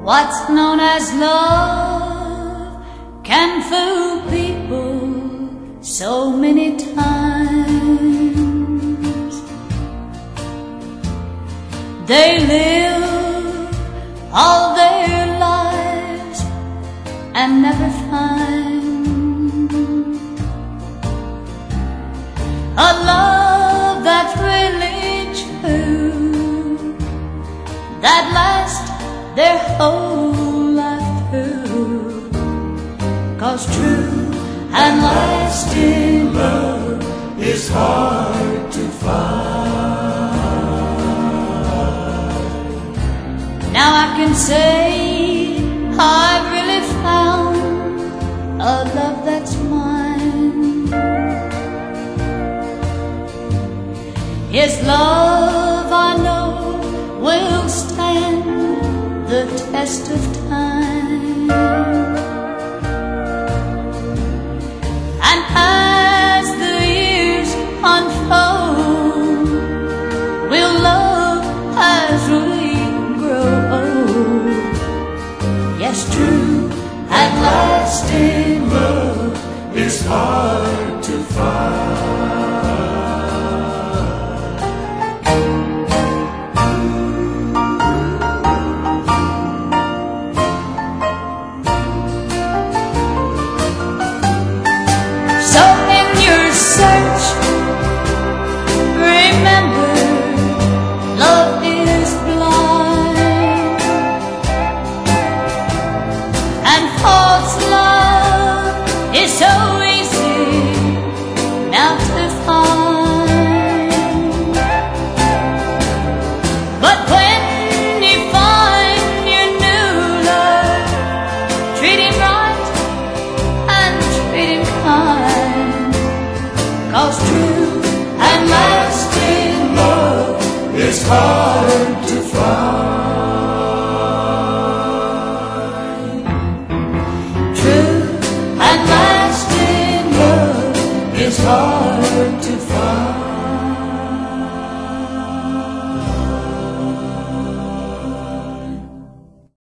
What's known as love can fool people so many times. They live all their lives and never find a love that's really true, that lasts their whole life through. 'Cause true and lasting love is hard to find. Now I can say I've really found a love that's mine. His love I know will stand the test of time, and as the years unfold, will love as we grow old. Yes, true and lasting love is hard to find. So in your search, remember, love is blind, and false love is so easy now to find. But when you find your new love, treat him right and treat him kind. 'Cause true and lasting love is hard to find. True and lasting love is hard to find.